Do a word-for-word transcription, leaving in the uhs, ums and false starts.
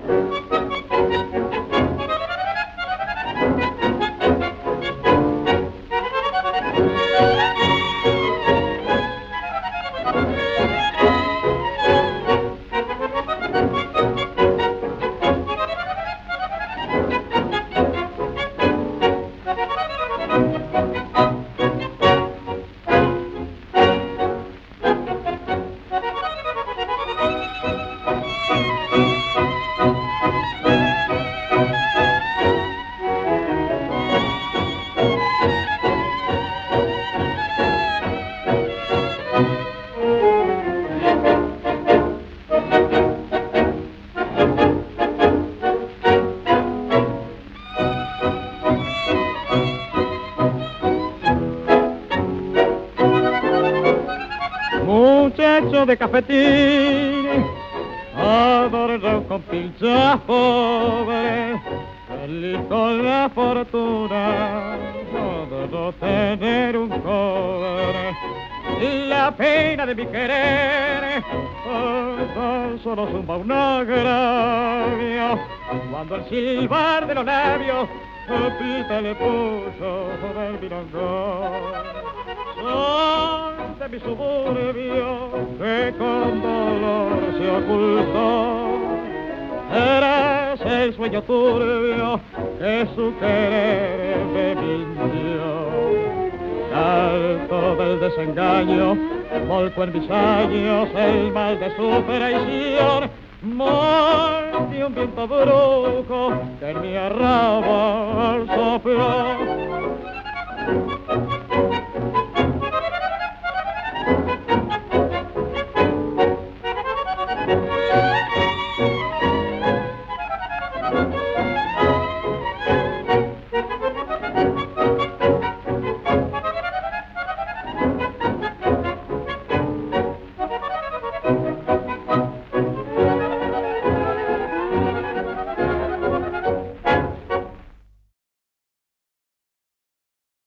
Muchacho de cafetín, adorado con pinchas pobres, feliz con la fortuna de no tener un cobre. La pena de mi querer tan solo zumba un agravio, cuando el silbar de los labios Pita le puso del milonga. Soy de mi suburbio que con dolor se ocultó. Eres el sueño turbio que su querer me mintió. Alto del desengaño, volco en mis años el mal de su traición. Mordi un viento brujo que en mi arrabal sopló.